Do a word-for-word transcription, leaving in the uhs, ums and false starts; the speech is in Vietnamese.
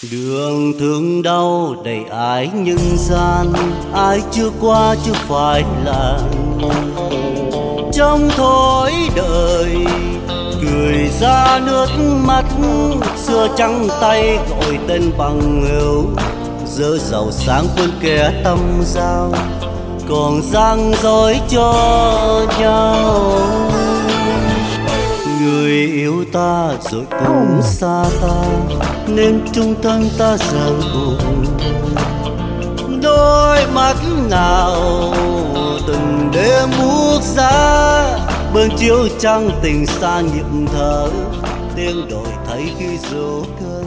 Đường thương đau đầy ái nhân gian, ai chưa qua chưa phải là trong thối đời. Cười ra nước mắt xưa trắng tay gọi tên bằng hữu, dở giàu sáng quên kẻ tâm giao, còn răng dối cho nhau. Người yêu ta rồi cũng xa ta, nên chung thân ta giờ cùng. Đôi mắt nào từng đêm buốt giá, bên chiếu trăng tình xa nhịp thở, tiếng đổi thấy khi dấu cơn.